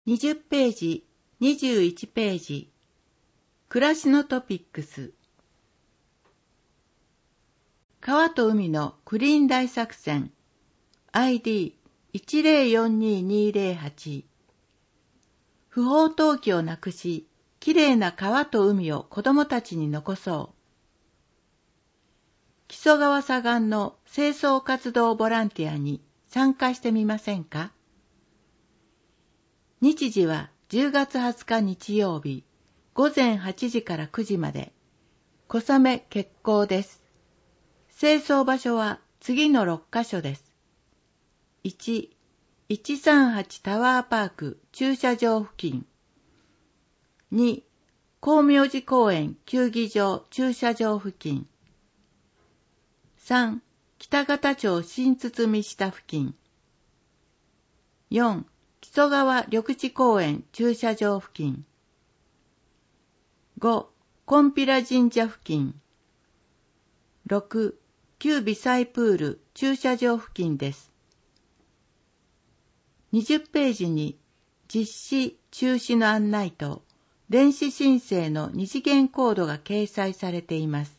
20ページ、21ページ。暮らしのトピックス。川と海のクリーン大作戦 ID10422208 不法投棄をなくし、きれいな川と海を子供たちに残そう。木曽川左岸の清掃活動ボランティアに参加してみませんか？日時は10月20日日曜日、午前8時から9時まで。小雨決行です。清掃場所は次の6カ所です。1、138タワーパーク駐車場付近。2、光明寺公園球技場駐車場付近。3、北方町新堤下付近。4、木曽川緑地公園駐車場付近。5、金毘羅神社付近。6、旧微細プール駐車場付近です。20ページに実施中止の案内と電子申請の二次元コードが掲載されています。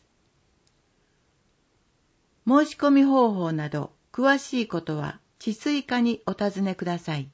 申し込み方法など詳しいことは治水課にお尋ねください。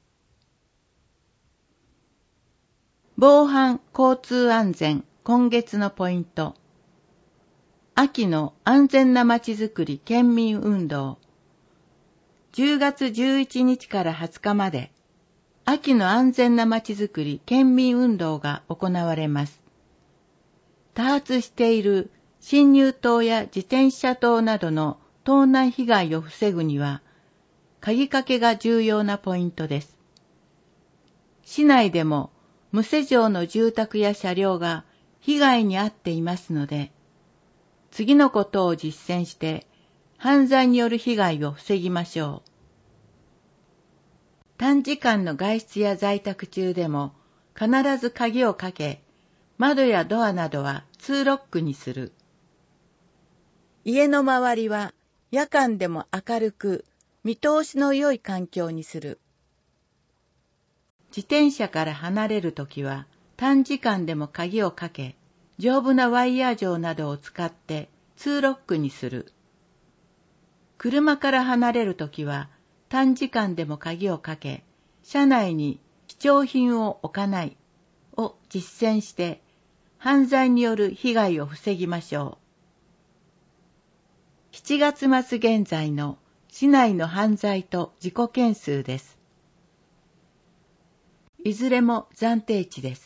防犯交通安全今月のポイント。秋の安全なまちづくり県民運動。10月11日から20日まで、秋の安全なまちづくり県民運動が行われます。多発している侵入盗や自転車盗などの盗難被害を防ぐには、鍵かけが重要なポイントです。市内でも無施錠の住宅や車両が被害に遭っていますので、次のことを実践して犯罪による被害を防ぎましょう。短時間の外出や在宅中でも必ず鍵をかけ、窓やドアなどはツーロックにする。家の周りは夜間でも明るく見通しの良い環境にする。自転車から離れるときは短時間でも鍵をかけ、丈夫なワイヤー錠などを使ってツーロックにする。車から離れるときは短時間でも鍵をかけ、車内に貴重品を置かないを実践して、犯罪による被害を防ぎましょう。7月末現在の市内の犯罪と事故件数です。いずれも暫定値です。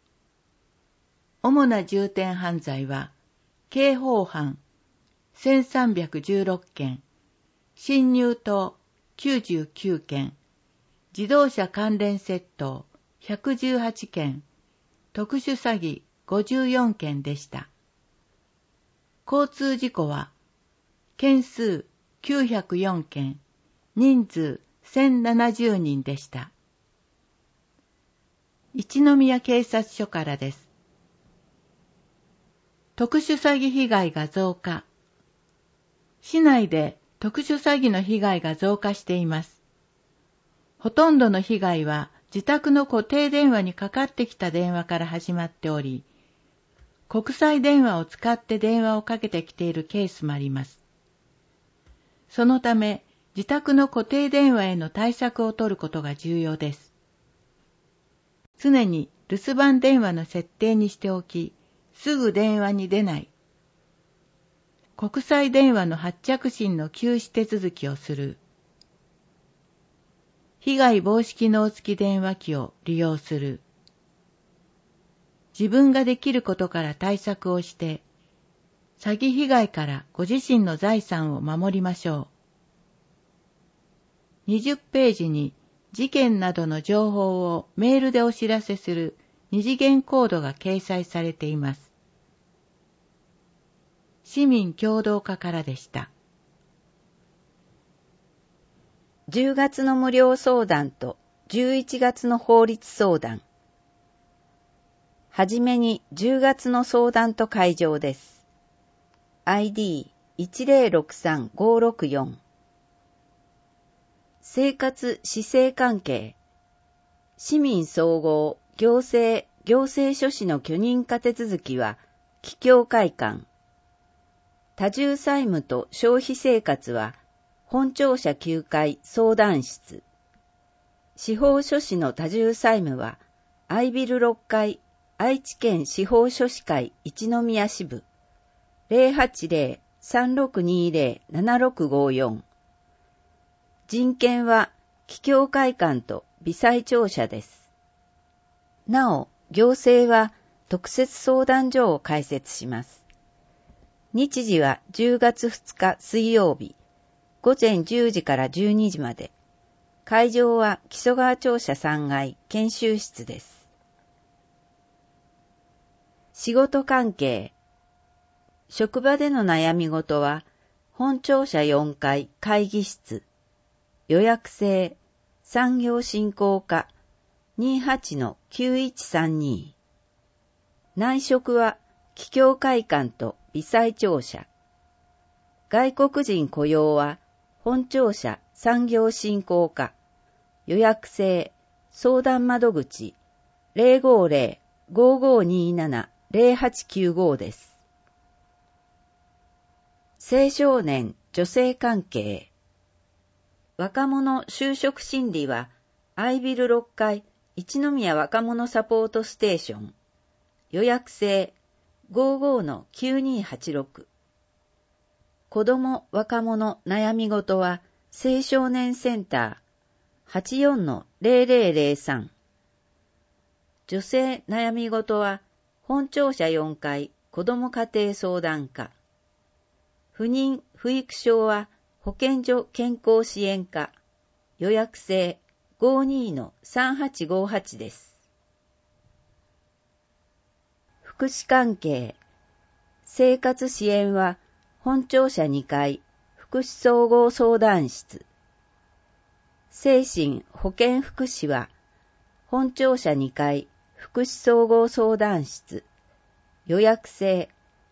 主な重点犯罪は、刑法犯1316件、侵入盗99件、自動車関連窃盗118件、特殊詐欺54件でした。交通事故は、件数904件、人数1070人でした。一宮警察署からです。特殊詐欺被害が増加。市内で特殊詐欺の被害が増加しています。ほとんどの被害は自宅の固定電話にかかってきた電話から始まっており、国際電話を使って電話をかけてきているケースもあります。そのため、自宅の固定電話への対策を取ることが重要です。常に留守番電話の設定にしておき、すぐ電話に出ない。国際電話の発着信の休止手続きをする。被害防止機能付き電話機を利用する。自分ができることから対策をして、詐欺被害からご自身の財産を守りましょう。20ページに事件などの情報をメールでお知らせする二次元コードが掲載されています。市民協同課からでした。 10月の無料相談と11月の法律相談。はじめに10月の相談と会場です。ID1063-564。生活・市政関係。 市民総合、行政書士の許認可手続きは、帰郷会館。多重債務と消費生活は、本庁舎9階相談室。司法書士の多重債務は、愛ビル6階、愛知県司法書士会一宮支部。080-3620-7654。人権は、帰郷会館と微細庁舎です。なお、行政は特設相談所を開設します。日時は10月2日水曜日、午前10時から12時まで。会場は木曽川庁舎3階研修室です。仕事関係。職場での悩み事は、本庁舎4階会議室。予約制、産業振興課 28-9132。内職は、帰郷会館と微細庁舎。外国人雇用は、本庁舎産業振興課。予約制、相談窓口 050-5527-0895 です。青少年女性関係。若者就職心理は、愛ビル6階一宮若者サポートステーション。予約制 55-9286。子ども若者悩み事は、青少年センター 84-0003。女性悩み事は、本庁舎4階子ども家庭相談課。不妊不育症は、保健所健康支援課。予約制 52-3858 です。福祉関係。生活支援は、本庁舎2階福祉総合相談室。精神保健福祉は、本庁舎2階福祉総合相談室。予約制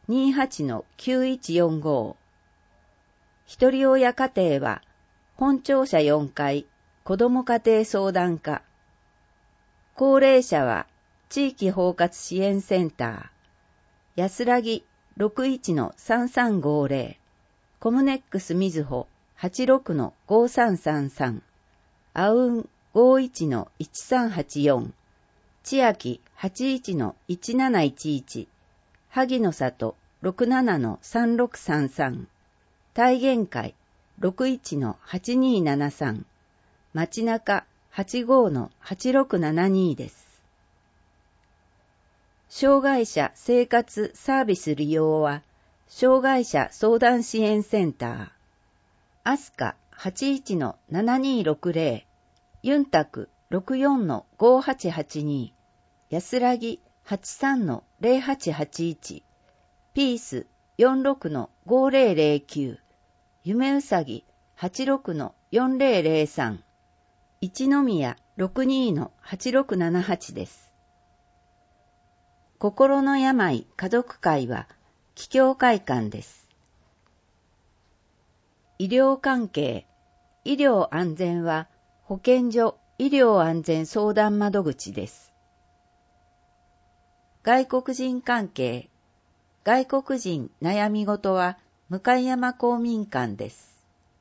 28-9145。ひとり親家庭は、本庁舎4階子ども家庭相談課。高齢者は、地域包括支援センター。安らぎ 61-3350。コムネックスみずほ 86-5333。あうん 51-1384。千秋 81-1711。萩の里 67-3633。体現会 61-8273。町中 85-8672 です。障害者生活サービス利用は、障害者相談支援センター。アスカ 81-7260。ユンタク 64-5882。安らぎ 83-0881。ピース 46-5009。夢うさぎ 86-4003。一宮 62-8678 です。心の病家族会は帰郷会館です。医療関係。医療安全は保健所医療安全相談窓口です。外国人関係。外国人悩み事は向山公民館です。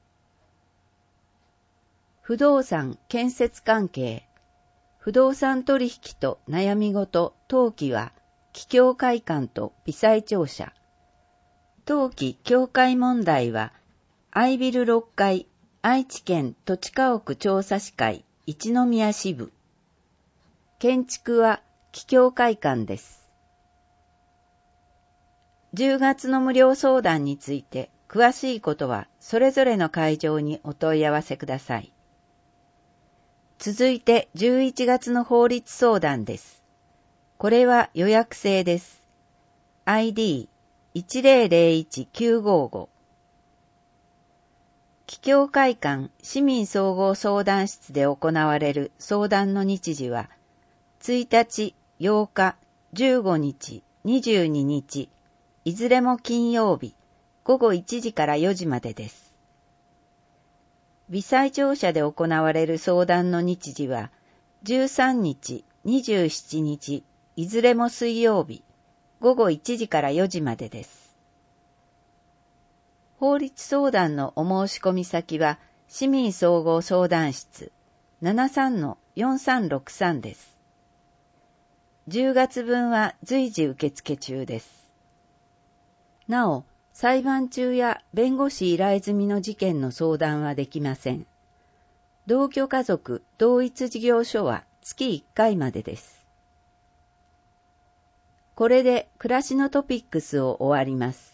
不動産建設関係。不動産取引と悩み事登記は帰郷会館と微細庁舎。登記境界問題は愛ビル6階愛知県土地家屋調査士会一宮支部。建築は帰郷会館です。10月の無料相談について詳しいことはそれぞれの会場にお問い合わせください。続いて11月の法律相談です。これは予約制です。ID1001-955。帰郷会館市民総合相談室で行われる相談の日時は、1日、8日、15日、22日、いずれも金曜日、午後1時から4時までです。微細庁舎で行われる相談の日時は、 13日、27日、いずれも水曜日、午後1時から4時までです。法律相談のお申し込み先は、市民総合相談室 73-4363 です。10月分は随時受付中です。なお、裁判中や弁護士依頼済みの事件の相談はできません。同居家族同一事業所は月1回までです。これで暮らしのトピックスを終わります。